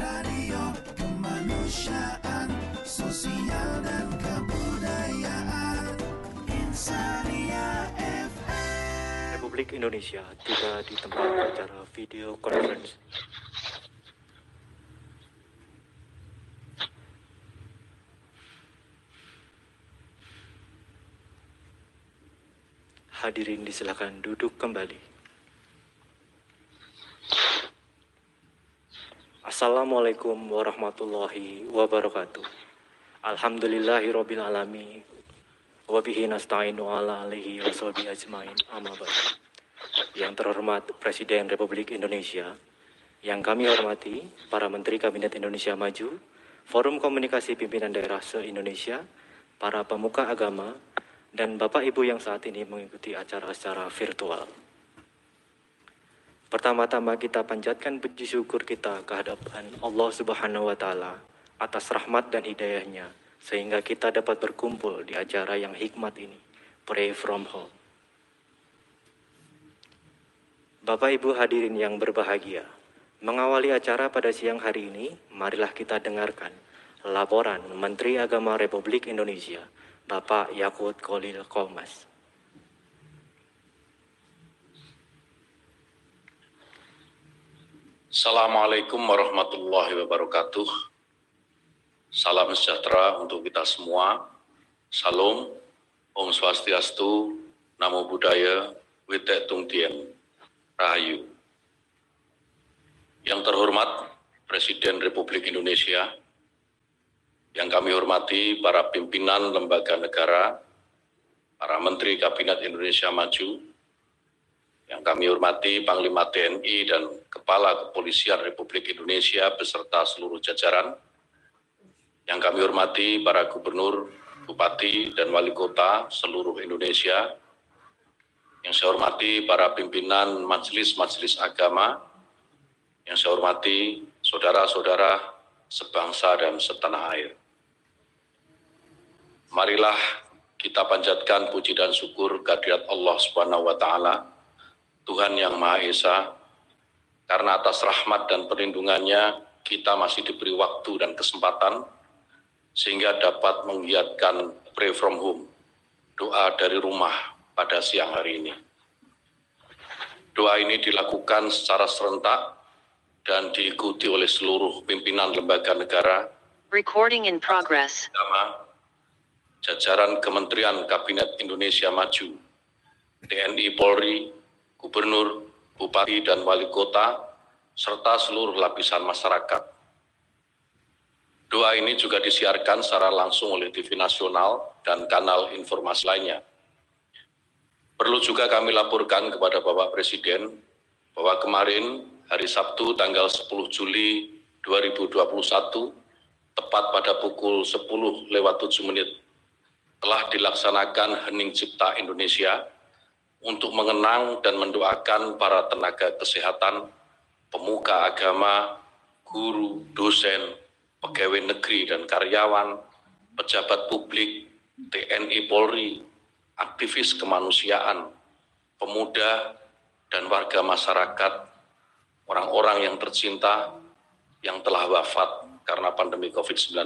Radio Kemanusiaan Sosial dan Kebudayaan Insania FM. Republik Indonesia tiba di tempat acara video conference. Hadirin disilakan duduk kembali. Assalamualaikum warahmatullahi wabarakatuh. Alhamdulillahirabbil alamin. Wa bihi nasta'inu ala alihi washabihi ajmain. Amma ba'du. Yang terhormat Presiden Republik Indonesia, yang kami hormati para Menteri Kabinet Indonesia Maju, Forum Komunikasi Pimpinan Daerah se-Indonesia, para pemuka agama, dan Bapak Ibu yang saat ini mengikuti acara secara virtual. Pertama-tama kita panjatkan puji syukur kita kehadapan Allah Subhanahu wa Ta'ala atas rahmat dan hidayahnya, sehingga kita dapat berkumpul di acara yang hikmat ini, Pray From Home. Bapak Ibu hadirin yang berbahagia, mengawali acara pada siang hari ini, marilah kita dengarkan laporan Menteri Agama Republik Indonesia, Bapak Yakut Khalil Qomas. Assalamualaikum warahmatullahi wabarakatuh. Salam sejahtera untuk kita semua. Salam, Om Swastiastu, Namo Buddhaya, Wite Tung Tien, Rahayu. Yang terhormat Presiden Republik Indonesia, yang kami hormati para pimpinan lembaga negara, para Menteri Kabinet Indonesia Maju, yang kami hormati Panglima TNI dan Kepala Kepolisian Republik Indonesia beserta seluruh jajaran, yang kami hormati para gubernur, bupati, dan wali kota seluruh Indonesia, yang saya hormati para pimpinan majelis-majelis agama, yang saya hormati saudara-saudara sebangsa dan setanah air. Marilah kita panjatkan puji dan syukur kehadirat Allah Subhanahu wa Ta'ala, Tuhan yang Maha Esa, karena atas rahmat dan perlindungannya kita masih diberi waktu dan kesempatan sehingga dapat menggiatkan Pray From Home, doa dari rumah pada siang hari ini. Doa ini dilakukan secara serentak dan diikuti oleh seluruh pimpinan lembaga negara, Recording in progress. jajaran Kementerian Kabinet Indonesia Maju, TNI Polri, Gubernur, Bupati, dan Wali Kota, serta seluruh lapisan masyarakat. Doa ini juga disiarkan secara langsung oleh TV nasional dan kanal informasi lainnya. Perlu juga kami laporkan kepada Bapak Presiden bahwa kemarin hari Sabtu tanggal 10 Juli 2021, tepat pada pukul 10:07, telah dilaksanakan Hening Cipta Indonesia untuk mengenang dan mendoakan para tenaga kesehatan, pemuka agama, guru, dosen, pegawai negeri dan karyawan, pejabat publik, TNI Polri, aktivis kemanusiaan, pemuda, dan warga masyarakat, orang-orang yang tercinta yang telah wafat karena pandemi COVID-19.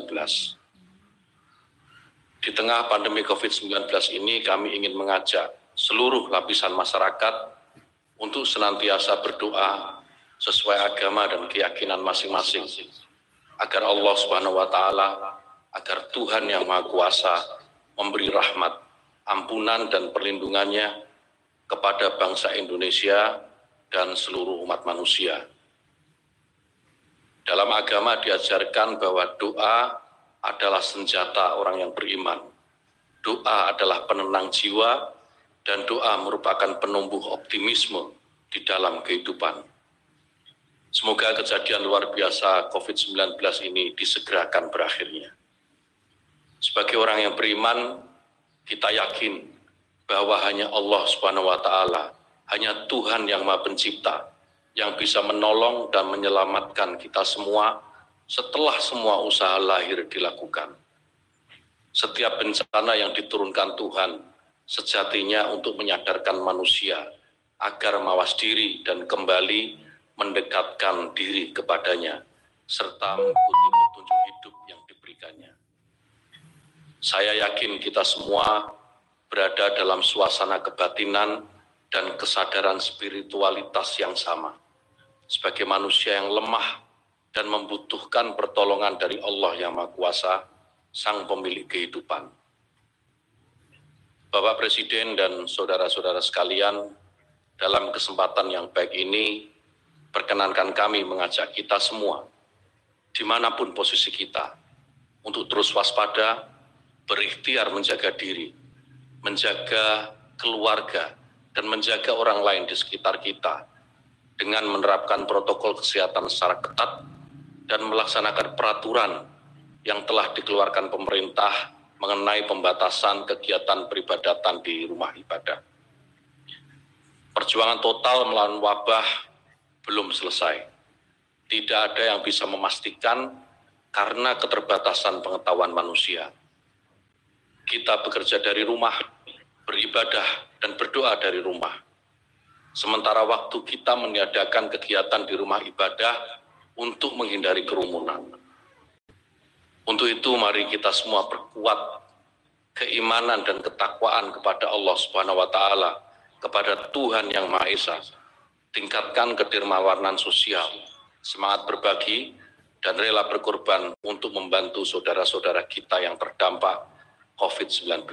Di tengah pandemi COVID-19 ini, kami ingin mengajak seluruh lapisan masyarakat untuk senantiasa berdoa sesuai agama dan keyakinan masing-masing, agar Allah Subhanahu wa Ta'ala, agar Tuhan yang Maha Kuasa memberi rahmat, ampunan, dan perlindungannya kepada bangsa Indonesia dan seluruh umat manusia. Dalam agama diajarkan bahwa doa adalah senjata orang yang beriman. Doa adalah penenang jiwa, dan doa merupakan penumbuh optimisme di dalam kehidupan. Semoga kejadian luar biasa COVID-19 ini disegerakan berakhirnya. Sebagai orang yang beriman, kita yakin bahwa hanya Allah Subhanahu wa Ta'ala, hanya Tuhan yang Maha Pencipta, yang bisa menolong dan menyelamatkan kita semua setelah semua usaha lahir dilakukan. Setiap bencana yang diturunkan Tuhan sejatinya untuk menyadarkan manusia agar mawas diri dan kembali mendekatkan diri kepadanya serta mengikuti petunjuk hidup yang diberikannya. Saya yakin kita semua berada dalam suasana kebatinan dan kesadaran spiritualitas yang sama, sebagai manusia yang lemah dan membutuhkan pertolongan dari Allah yang Maha Kuasa, Sang Pemilik kehidupan. Bapak Presiden dan saudara-saudara sekalian, dalam kesempatan yang baik ini, perkenankan kami mengajak kita semua, dimanapun posisi kita, untuk terus waspada, berikhtiar menjaga diri, menjaga keluarga, dan menjaga orang lain di sekitar kita, dengan menerapkan protokol kesehatan secara ketat dan melaksanakan peraturan yang telah dikeluarkan pemerintah mengenai pembatasan kegiatan peribadatan di rumah ibadah. Perjuangan total melawan wabah belum selesai. Tidak ada yang bisa memastikan karena keterbatasan pengetahuan manusia. Kita bekerja dari rumah, beribadah, dan berdoa dari rumah. Sementara waktu kita meniadakan kegiatan di rumah ibadah untuk menghindari kerumunan. Untuk itu mari kita semua perkuat keimanan dan ketakwaan kepada Allah Subhanahu wa Ta'ala, kepada Tuhan yang Maha Esa. Tingkatkan kedermawanan sosial, semangat berbagi, dan rela berkorban untuk membantu saudara-saudara kita yang terdampak COVID-19.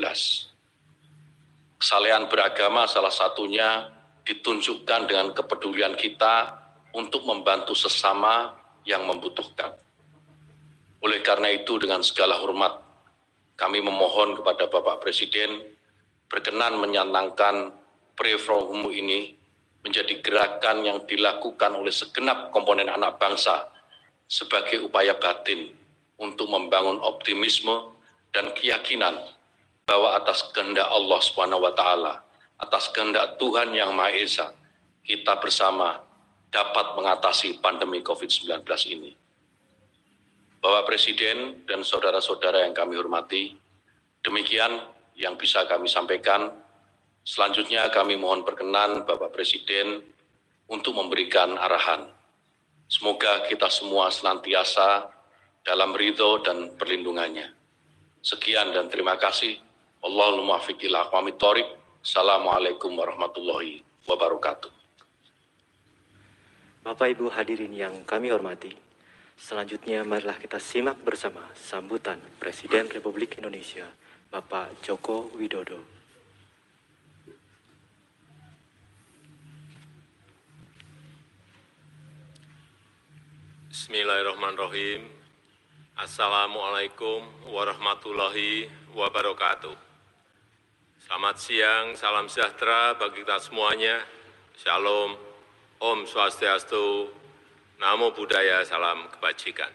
Kesalehan beragama salah satunya ditunjukkan dengan kepedulian kita untuk membantu sesama yang membutuhkan. Oleh karena itu, dengan segala hormat, kami memohon kepada Bapak Presiden berkenan menyanangkan Pray From Home ini menjadi gerakan yang dilakukan oleh segenap komponen anak bangsa sebagai upaya batin untuk membangun optimisme dan keyakinan bahwa atas kehendak Allah Subhanahu wa Ta'ala, atas kehendak Tuhan yang Maha Esa, kita bersama dapat mengatasi pandemi COVID-19 ini. Bapak Presiden dan saudara-saudara yang kami hormati, demikian yang bisa kami sampaikan. Selanjutnya kami mohon perkenan Bapak Presiden untuk memberikan arahan. Semoga kita semua senantiasa dalam ridho dan perlindungannya. Sekian dan terima kasih. Allahumma muwaffiq ila aqwamit thoriq. Assalamualaikum warahmatullahi wabarakatuh. Bapak Ibu hadirin yang kami hormati, selanjutnya marilah kita simak bersama sambutan Presiden Republik Indonesia, Bapak Joko Widodo. Bismillahirrahmanirrahim. Assalamualaikum warahmatullahi wabarakatuh. Selamat siang, salam sejahtera bagi kita semuanya. Shalom, Om Swastiastu, Namo Buddhaya, salam kebajikan.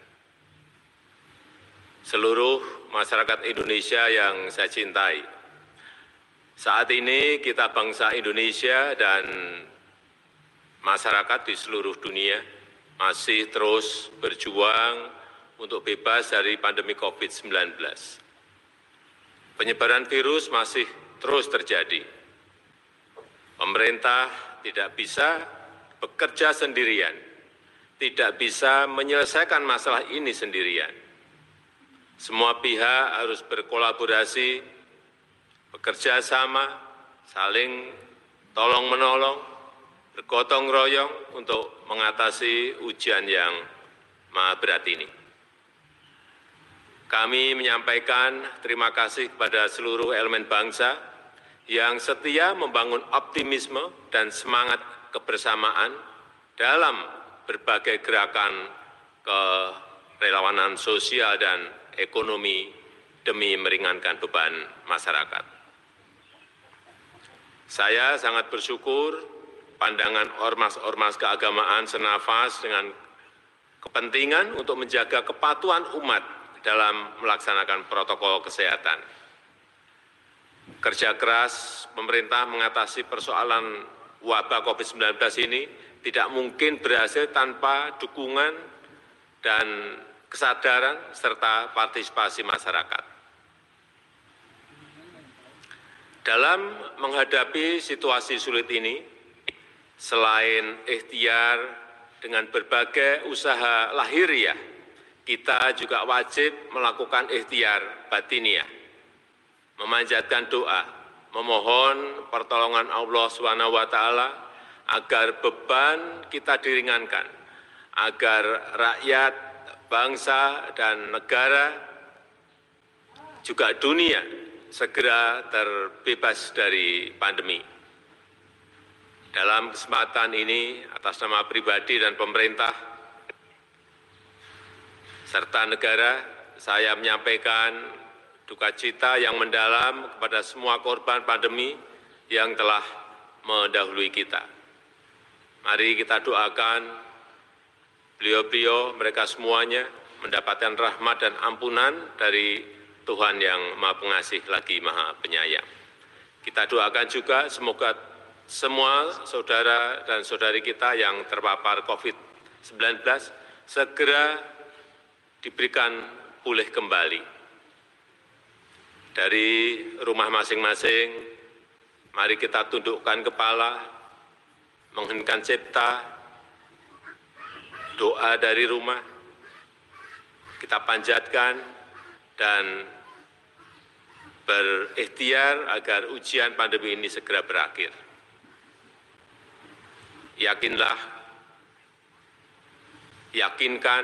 Seluruh masyarakat Indonesia yang saya cintai, saat ini kita bangsa Indonesia dan masyarakat di seluruh dunia masih terus berjuang untuk bebas dari pandemi COVID-19. Penyebaran virus masih terus terjadi. Pemerintah tidak bisa bekerja sendirian, tidak bisa menyelesaikan masalah ini sendirian. Semua pihak harus berkolaborasi, bekerja sama, saling tolong-menolong, bergotong royong untuk mengatasi ujian yang maha berat ini. Kami menyampaikan terima kasih kepada seluruh elemen bangsa yang setia membangun optimisme dan semangat kebersamaan dalam berbagai gerakan kerelawanan sosial dan ekonomi demi meringankan beban masyarakat. Saya sangat bersyukur pandangan ormas-ormas keagamaan senafas dengan kepentingan untuk menjaga kepatuhan umat dalam melaksanakan protokol kesehatan. Kerja keras pemerintah mengatasi persoalan wabah COVID-19 ini tidak mungkin berhasil tanpa dukungan dan kesadaran serta partisipasi masyarakat. Dalam menghadapi situasi sulit ini, selain ikhtiar dengan berbagai usaha lahiriah, kita juga wajib melakukan ikhtiar batiniah, memanjatkan doa, memohon pertolongan Allah SWT agar beban kita diringankan, agar rakyat, bangsa, dan negara, juga dunia segera terbebas dari pandemi. Dalam kesempatan ini, atas nama pribadi dan pemerintah, serta negara, saya menyampaikan duka cita yang mendalam kepada semua korban pandemi yang telah mendahului kita. Mari kita doakan beliau-beliau, mereka semuanya mendapatkan rahmat dan ampunan dari Tuhan yang Maha Pengasih lagi Maha Penyayang. Kita doakan juga semoga semua saudara dan saudari kita yang terpapar COVID-19 segera diberikan pulih kembali. Dari rumah masing-masing, mari kita tundukkan kepala, mengheningkan cipta, doa dari rumah, kita panjatkan dan berikhtiar agar ujian pandemi ini segera berakhir. Yakinlah, yakinkan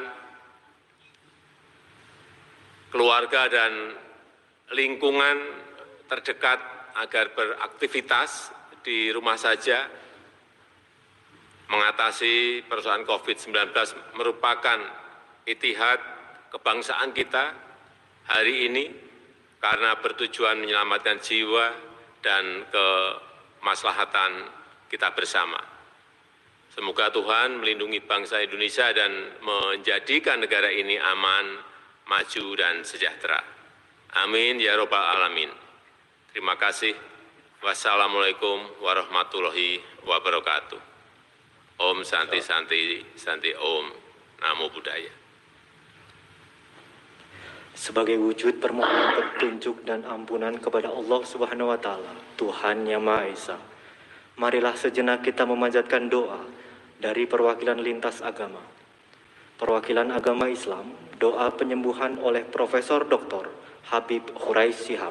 keluarga dan lingkungan terdekat agar beraktivitas di rumah saja. Mengatasi persoalan COVID-19 merupakan itihad kebangsaan kita hari ini karena bertujuan menyelamatkan jiwa dan kemaslahatan kita bersama. Semoga Tuhan melindungi bangsa Indonesia dan menjadikan negara ini aman, maju, dan sejahtera. Amin ya Rabbal Alamin. Terima kasih. Wassalamualaikum warahmatullahi wabarakatuh. Om Santi Santi Santi Om Namo Buddhaya. Sebagai wujud permohonan petunjuk dan ampunan kepada Allah Subhanahu wa Ta'ala, Tuhan yang Maha Esa, marilah sejenak kita memanjatkan doa dari perwakilan lintas agama. Perwakilan agama Islam, doa penyembuhan oleh Profesor Dr. Habib Khurais Shihab.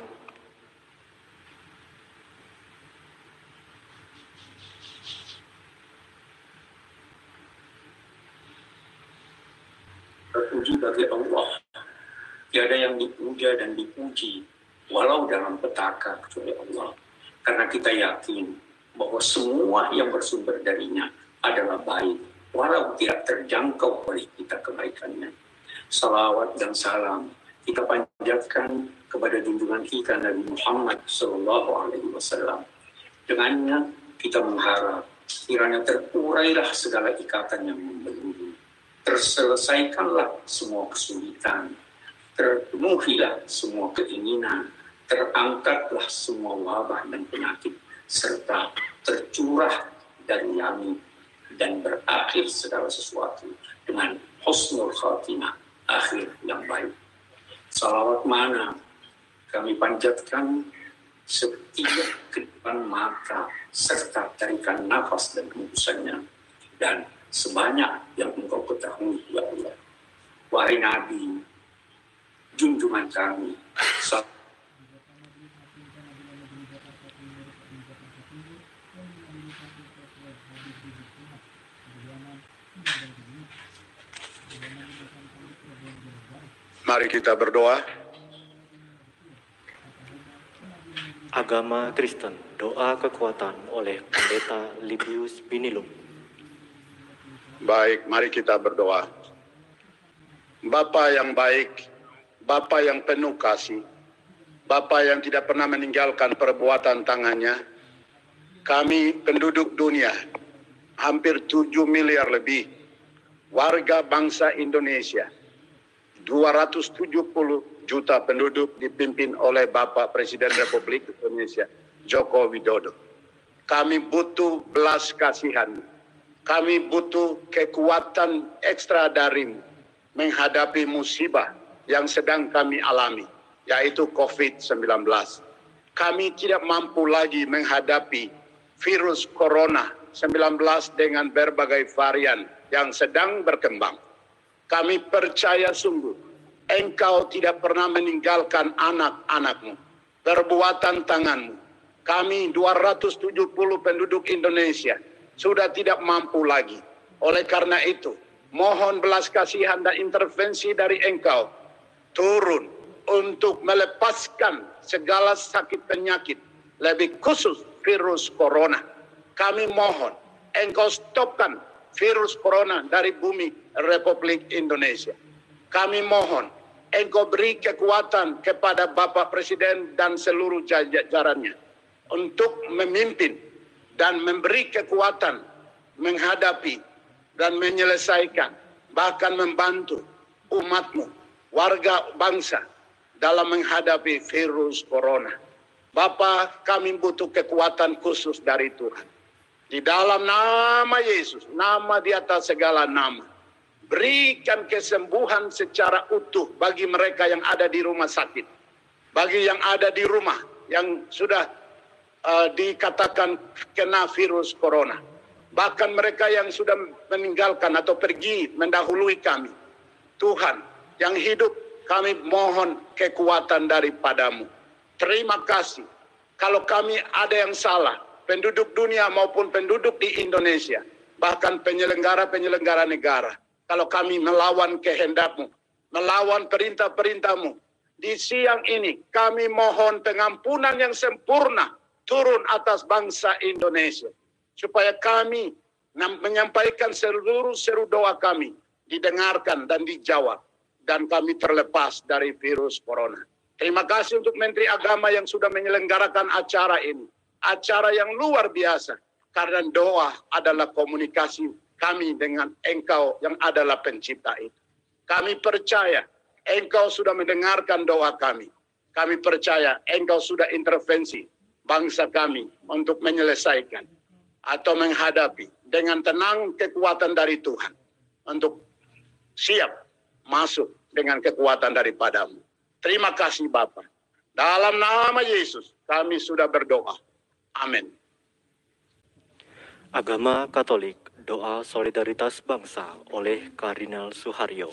Terpuji bagi Allah. Tiada yang dipuja dan dipuji, walau dalam petaka kecuali Allah. Karena kita yakin bahwa semua yang bersumber darinya adalah baik, walau tidak terjangkau oleh kita kebaikannya. Salawat dan salam kita panjatkan kepada junjungan kita Nabi Muhammad SAW. Dengannya kita mengharap kiranya terurailah segala ikatan yang membelenggu, terselesaikanlah semua kesulitan, terpenuhilah semua keinginan, terangkatlah semua wabah dan penyakit, serta tercurah dari langit dan berakhir segala sesuatu dengan husnul khatimah, akhir yang baik. Salawat mana kami panjatkan setiap kedipan mata serta tarikan nafas dan hembusannya, dan sebanyak yang engkau ketahui ya Allah. Wahai Nabi, junjungan kami, mari kita berdoa. Agama Kristen, doa kekuatan oleh Pendeta Libius Binilum. Baik, mari kita berdoa. Bapa yang baik, Bapa yang penuh kasih, Bapa yang tidak pernah meninggalkan perbuatan tangannya, kami penduduk dunia, hampir 7 miliar lebih, warga bangsa Indonesia, 270 juta penduduk dipimpin oleh Bapak Presiden Republik Indonesia, Joko Widodo. Kami butuh belas kasihan, kami butuh kekuatan ekstra darimu menghadapi musibah yang sedang kami alami, yaitu COVID-19. Kami tidak mampu lagi menghadapi virus Corona 19 dengan berbagai varian yang sedang berkembang. Kami percaya sungguh, Engkau tidak pernah meninggalkan anak-anak-Mu, perbuatan tangan-Mu. Kami 270 penduduk Indonesia sudah tidak mampu lagi. Oleh karena itu, mohon belas kasihan dan intervensi dari Engkau turun untuk melepaskan segala sakit penyakit, lebih khusus virus corona. Kami mohon Engkau stopkan virus corona dari bumi Republik Indonesia. Kami mohon Engkau beri kekuatan kepada Bapak Presiden dan seluruh jajarannya untuk memimpin dan memberi kekuatan menghadapi dan menyelesaikan, bahkan membantu umat-Mu, warga bangsa dalam menghadapi virus corona. Bapa, kami butuh kekuatan khusus dari Tuhan. Di dalam nama Yesus, nama di atas segala nama, berikan kesembuhan secara utuh bagi mereka yang ada di rumah sakit, bagi yang ada di rumah yang sudah dikatakan kena virus corona, bahkan mereka yang sudah meninggalkan atau pergi mendahului kami. Tuhan yang hidup, kami mohon kekuatan daripada-Mu. Terima kasih. Kalau kami ada yang salah, penduduk dunia maupun penduduk di Indonesia, bahkan penyelenggara-penyelenggara negara, kalau kami melawan kehendak-Mu, melawan perintah-perintah-Mu, di siang ini kami mohon pengampunan yang sempurna turun atas bangsa Indonesia, supaya kami menyampaikan seluruh seru doa kami didengarkan dan dijawab, dan kami terlepas dari virus corona. Terima kasih untuk Menteri Agama yang sudah menyelenggarakan acara ini, acara yang luar biasa, karena doa adalah komunikasi kami dengan Engkau yang adalah pencipta itu. Kami percaya Engkau sudah mendengarkan doa kami. Kami percaya Engkau sudah intervensi bangsa kami untuk menyelesaikan atau menghadapi dengan tenang kekuatan dari Tuhan, untuk siap masuk dengan kekuatan daripada-Mu. Terima kasih Bapa. Dalam nama Yesus kami sudah berdoa. Amin. Agama Katolik, doa solidaritas bangsa oleh Kardinal Suharyo.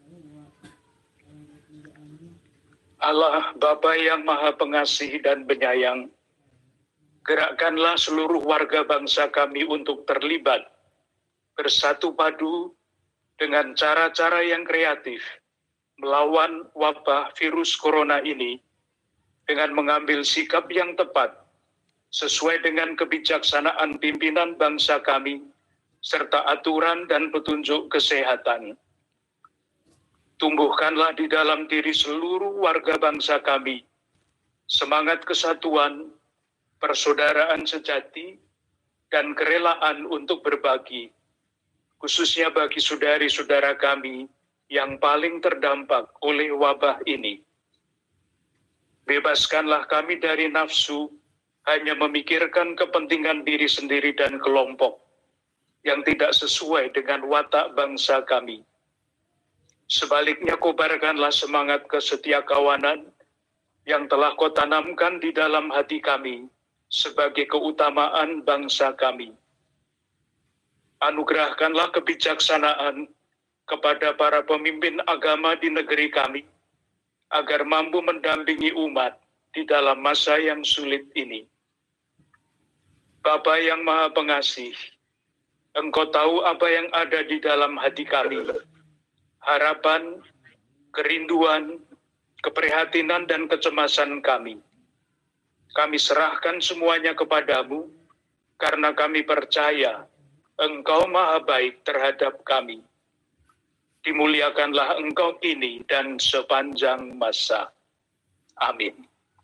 Allah Bapa yang Maha Pengasih dan Penyayang, gerakkanlah seluruh warga bangsa kami untuk terlibat, bersatu padu dengan cara-cara yang kreatif, melawan wabah virus corona ini dengan mengambil sikap yang tepat, sesuai dengan kebijaksanaan pimpinan bangsa kami, serta aturan dan petunjuk kesehatan. Tumbuhkanlah di dalam diri seluruh warga bangsa kami semangat kesatuan, persaudaraan sejati, dan kerelaan untuk berbagi, khususnya bagi saudari-saudara kami yang paling terdampak oleh wabah ini. Bebaskanlah kami dari nafsu hanya memikirkan kepentingan diri sendiri dan kelompok yang tidak sesuai dengan watak bangsa kami. Sebaliknya, kobarkanlah semangat kesetiakawanan yang telah Kau tanamkan di dalam hati kami sebagai keutamaan bangsa kami. Anugerahkanlah kebijaksanaan kepada para pemimpin agama di negeri kami, agar mampu mendampingi umat di dalam masa yang sulit ini. Bapa yang Maha Pengasih, Engkau tahu apa yang ada di dalam hati kami, harapan, kerinduan, keprihatinan, dan kecemasan kami. Kami serahkan semuanya kepadamu, karena kami percaya Engkau Maha Baik terhadap kami. Dimuliakanlah Engkau kini dan sepanjang masa. Amin.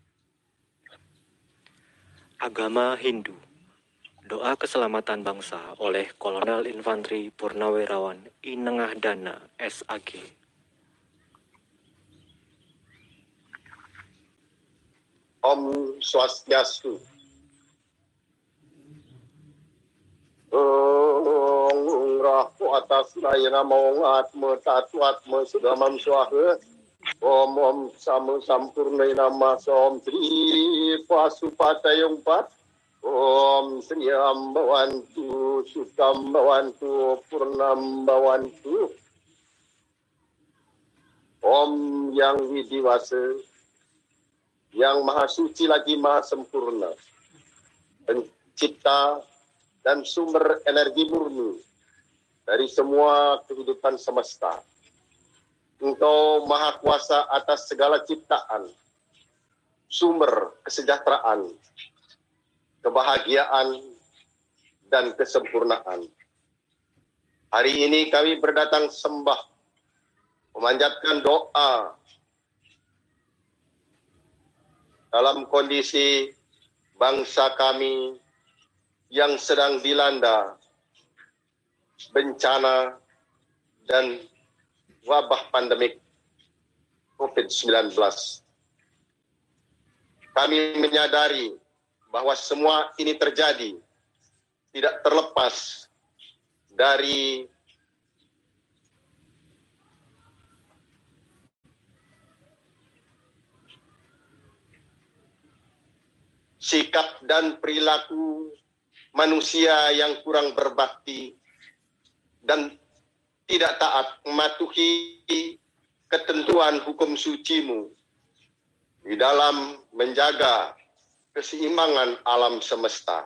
Agama Hindu, doa keselamatan bangsa oleh Kolonel Infanteri Purnawirawan Inengah Dana SAG. Om Swastiastu. Rahu atas layana maungat metatuat mesugamam swaha. Om samu sampurna nama som tri pasupatayong pat. Om Sri Ambawantu, Sukambawantu, Purnambawantu. Om yang widiwasa, yang maha suci lagi maha sempurna, pencipta dan sumber energi murni dari semua kehidupan semesta. Engkau maha kuasa atas segala ciptaan, sumber kesejahteraan, kebahagiaan, dan kesempurnaan. Hari ini kami berdatang sembah, memanjatkan doa dalam kondisi bangsa kami yang sedang dilanda bencana dan wabah pandemik COVID-19. Kami menyadari bahwa semua ini terjadi tidak terlepas dari sikap dan perilaku manusia yang kurang berbakti dan tidak taat mematuhi ketentuan hukum suci-Mu di dalam menjaga keseimbangan alam semesta.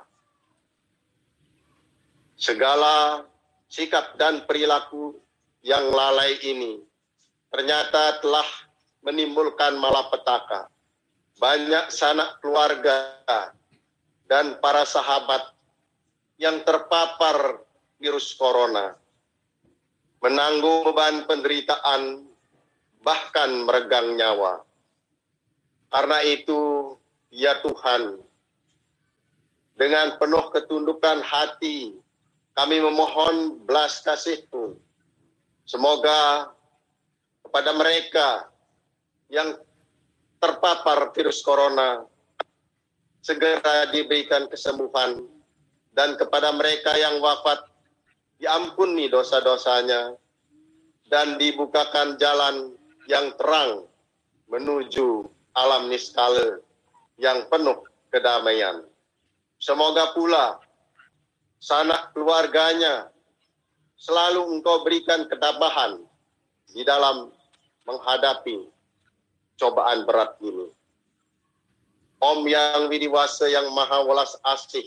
Segala sikap dan perilaku yang lalai ini ternyata telah menimbulkan malapetaka. Banyak sanak keluarga dan para sahabat yang terpapar virus corona menanggung beban penderitaan, bahkan meregang nyawa. Karena itu, ya Tuhan, dengan penuh ketundukan hati, kami memohon belas kasih-Mu. Semoga kepada mereka yang terpapar virus corona segera diberikan kesembuhan, dan kepada mereka yang wafat diampuni dosa-dosanya dan dibukakan jalan yang terang menuju alam niskala yang penuh kedamaian. Semoga pula sanak keluarganya selalu Engkau berikan ketabahan di dalam menghadapi cobaan berat ini. Om yang widiwasa yang maha welas asih,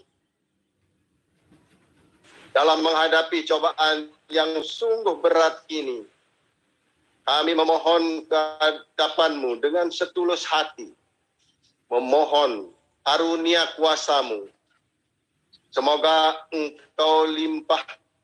dalam menghadapi cobaan yang sungguh berat ini, kami memohon kehadapan-Mu dengan setulus hati, memohon karunia kuasa-Mu. Semoga Engkau limpah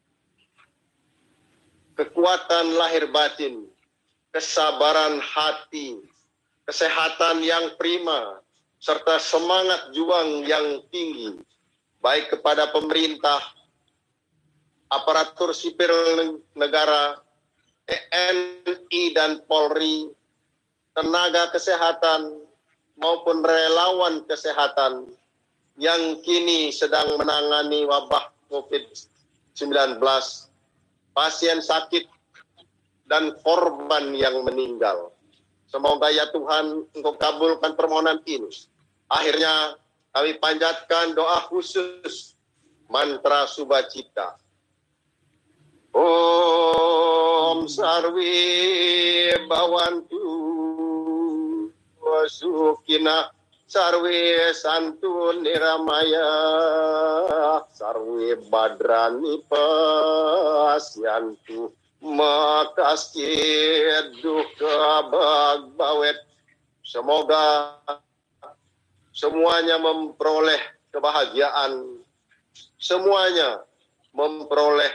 kekuatan lahir batin, kesabaran hati, kesehatan yang prima, serta semangat juang yang tinggi, baik kepada pemerintah, aparatur sipil negara, TNI dan Polri, tenaga kesehatan, maupun relawan kesehatan yang kini sedang menangani wabah COVID-19, pasien sakit, dan korban yang meninggal. Semoga ya Tuhan Engkau kabulkan permohonan ini. Akhirnya kami panjatkan doa khusus mantra subacita. Om sarwi bawantu wasukina sarwi santun niramaya sarwi badrani pasyantu makasih duka bagbawet. Semoga semuanya memperoleh kebahagiaan, semuanya memperoleh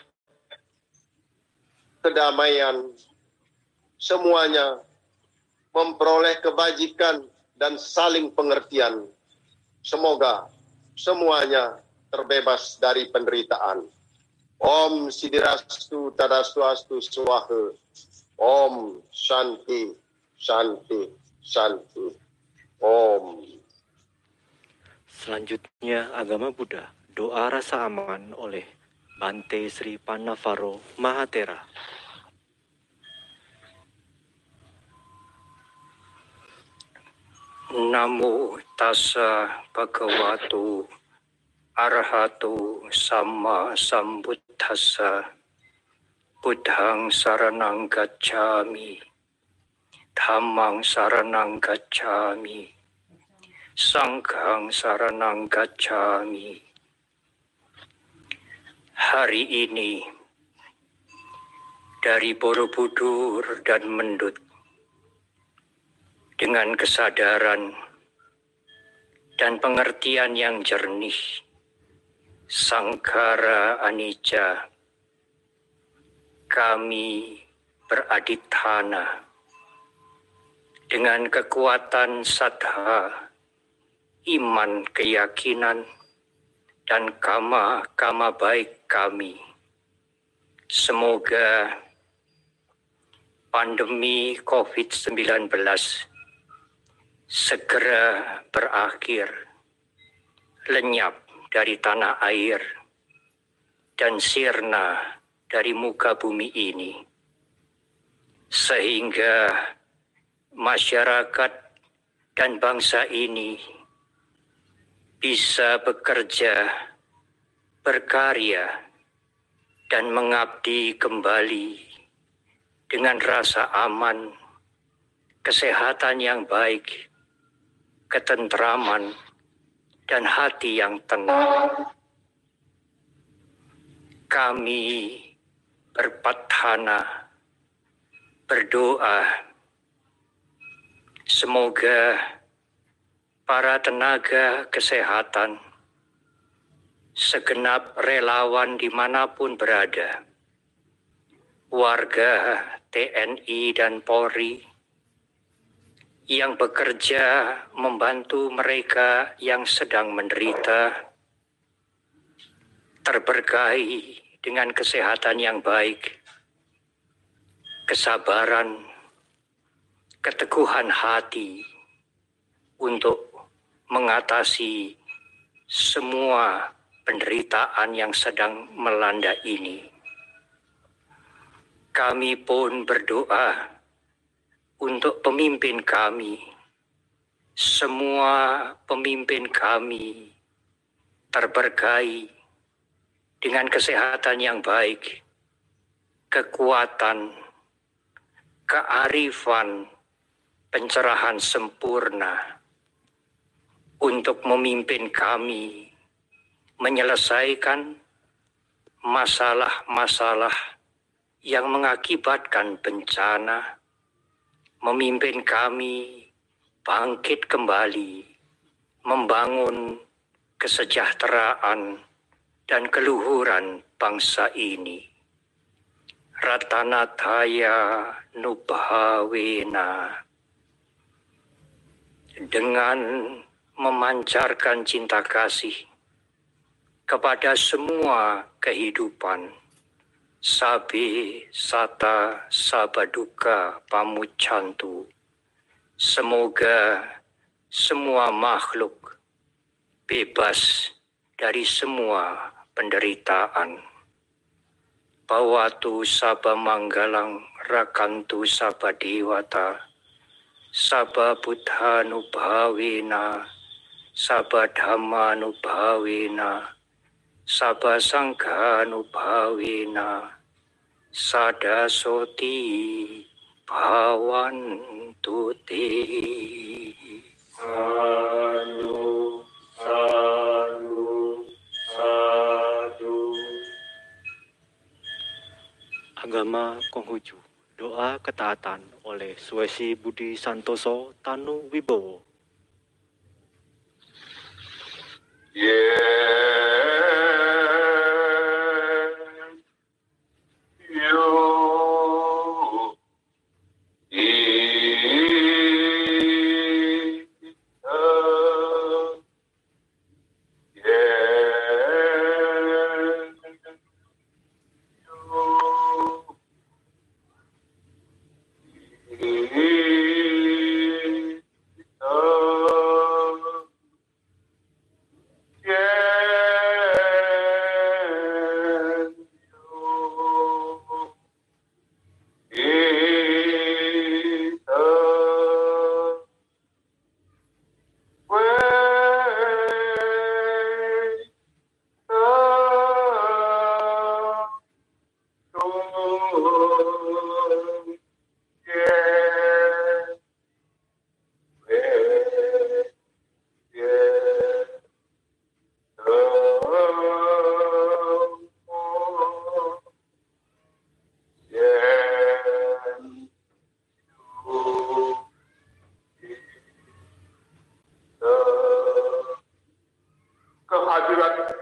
kedamaian, semuanya memperoleh kebajikan dan saling pengertian. Semoga semuanya terbebas dari penderitaan. Om Sidirastu Tadaswastu Swaha. Om Shanti, Shanti, Shanti. Om. Selanjutnya agama Buddha, doa rasa aman oleh Bante Sri Pannavaro Mahatera. Namo tassa bhagavato Arahato Sama Sambuddhassa. Buddhang saranang gacchami. Dhammang saranang gacchami. Sanghang saranang gacchami. Hari ini dari Borobudur dan Mendut dengan kesadaran dan pengertian yang jernih, Sangkara Anicca, kami beradithana dengan kekuatan saddha, iman, keyakinan, dan kama baik kami. Semoga pandemi COVID-19 segera berakhir, lenyap dari tanah air, dan sirna dari muka bumi ini, sehingga masyarakat dan bangsa ini bisa bekerja, berkarya, dan mengabdi kembali dengan rasa aman, kesehatan yang baik, ketentraman, dan hati yang tenang. Kami berpadhana, berdoa, semoga para tenaga kesehatan, segenap relawan dimanapun berada, warga TNI dan Polri, yang bekerja membantu mereka yang sedang menderita, terberkahi dengan kesehatan yang baik, kesabaran, keteguhan hati untuk mengatasi semua penderitaan yang sedang melanda ini. Kami pun berdoa untuk pemimpin kami, semua pemimpin kami terberkahi dengan kesehatan yang baik, kekuatan, kearifan, pencerahan sempurna untuk memimpin kami menyelesaikan masalah-masalah yang mengakibatkan bencana, memimpin kami bangkit kembali, membangun kesejahteraan dan keluhuran bangsa ini. Ratanataya Nubhavena, dengan memancarkan cinta kasih kepada semua kehidupan, sabe sata sabaduka pamuccantu. Semoga semua makhluk bebas dari semua penderitaan. Bawatu saba manggalang rakantu saba dewata, saba buddha nubhavena, saba dhamma nubhavena, saba sangha nubhavena, sada soti bhavantu te. Sadu, sadu, sadu. Agama Konghucu, doa ketaatan oleh Swesi Budi Santoso Tanu Wibowo.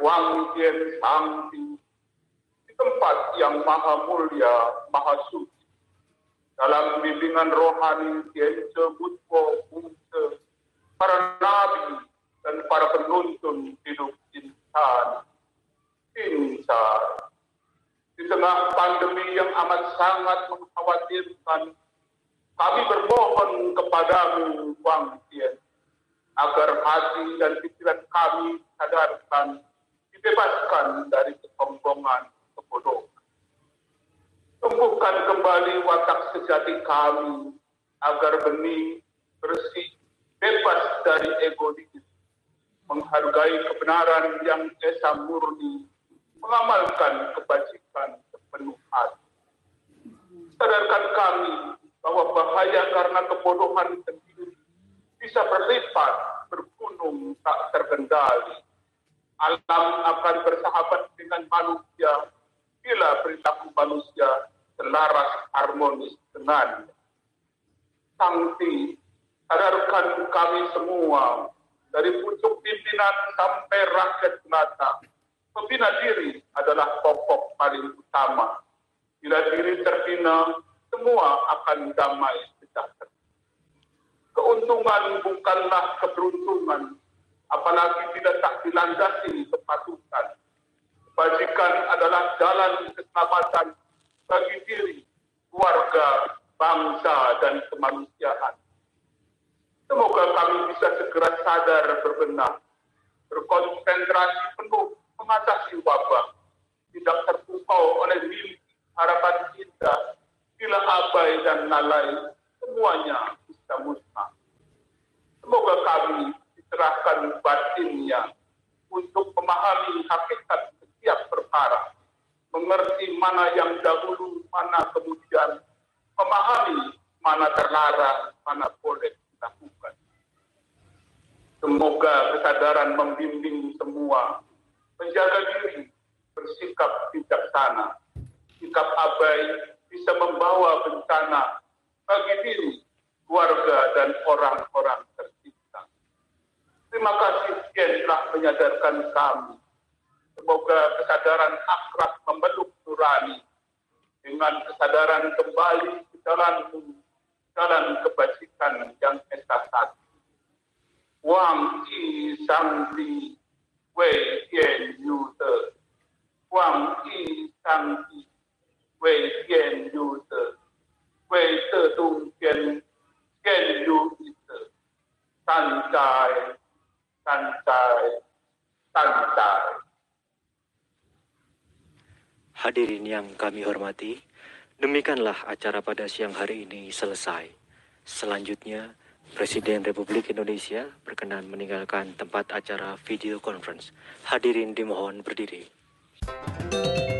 Wang Tien Sangti di tempat yang maha mulia, maha suci. Dalam bimbingan rohani Tien sebut bungse para nabi dan para penuntun hidup insan. Di tengah pandemi yang amat sangat mengkhawatirkan, kami bermohon kepadamu, Wang Tien, agar hati dan pikiran kami sadarkan, dibebaskan dari kesombongan, kebodohan. Tumbuhkan kembali watak sejati kami, agar benih, bersih, bebas dari egois, menghargai kebenaran yang esa murni, mengamalkan kebajikan sepenuh hati. Sadarkan kami bahwa bahaya karena kebodohan sendiri bisa berlipat, bergunung tak terkendali. Alam akan bersahabat dengan manusia bila perilaku manusia selaras harmonis dengan Sangti. Sadarkan kami semua, dari pucuk pimpinan sampai rakyat jelata, pembina diri adalah pokok paling utama. Bila diri terbina, semua akan damai sejahtera. Keuntungan bukanlah keberuntungan, apalagi bila tak dilandasi kepatuhan. Kebajikan adalah jalan keselamatan bagi diri, keluarga, bangsa, dan kemanusiaan. Semoga kami bisa segera sadar berbenah, berkonsentrasi penuh mengatasi wabah, tidak terpukau oleh mimpi harapan kita. Bila abai dan lalai, semuanya bisa musnah. Semoga kami diserahkan batinnya untuk memahami hakikat setiap perkara, mengerti mana yang dahulu, mana kemudian, memahami mana terlarang, mana boleh dilakukan. Semoga kesadaran membimbing semua, menjaga diri, bersikap bijaksana. Sikap abai bisa membawa bencana bagi diri, keluarga, dan orang-orang tercinta. Terima kasih Tien telah menyadarkan kami. Semoga kesadaran akrab memeluk nurani, dengan kesadaran kembali ke jalan kebajikan yang esa satu. Wang Yi Sangti Wei Tien Yu Te. Wang Yi Sangti Wei Tien Yu Te. Wei Te Tung Tien Tien Yu Te. San Cai, San Cai, San Cai. Hadirin yang kami hormati, demikianlah acara pada siang hari ini selesai. Selanjutnya, Presiden Republik Indonesia berkenan meninggalkan tempat acara video conference. Hadirin dimohon berdiri.